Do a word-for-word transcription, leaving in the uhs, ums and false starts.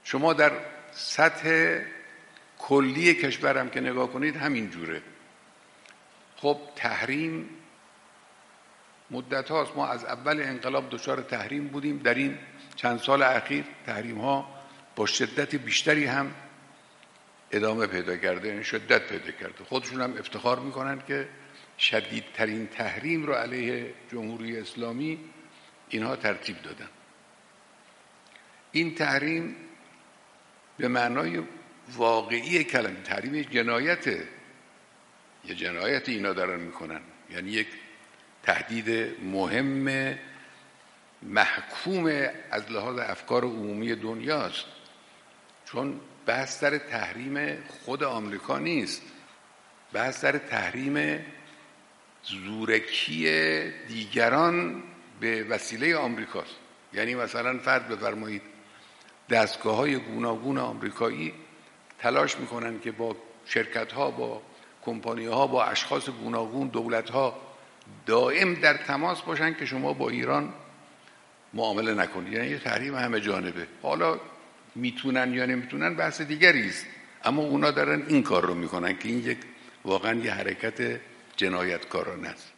شما در سطح کلی کشورم که نگاه کنید همین جوره. خب تحریم مدت هاست، ما از اول انقلاب دچار تحریم بودیم. در این چند سال اخیر تحریم ها با شدت بیشتری هم ادامه پیدا کرده، این شدت پیدا کرده. خودشون هم افتخار میکنن که شدیدترین تحریم رو علیه جمهوری اسلامی اینها ترتیب دادن. این تحریم به معنای واقعی کلمه تحریم جنایته، یه جنایت اینا دارن میکنن، یعنی یک تهدید مهم محکوم از لحاظ افکار عمومی دنیاست. چون بحث سر تحریم خود آمریکا نیست، بحث سر تحریم زورکی دیگران به وسیله آمریکاست. یعنی مثلا فرض بفرمایید دستگاه‌های گوناگون آمریکایی تلاش میکنن که با شرکت‌ها، با کمپانی‌ها، با اشخاص گوناگون، دولت‌ها دائم در تماس باشن که شما با ایران معامله نکنید. یعنی یه تحریم همه جانبه. حالا میتونن یا نمیتونن بحث دیگری است، اما اونا دارن این کار رو میکنن که این یک واقعا یه حرکت جنایتکارانه است.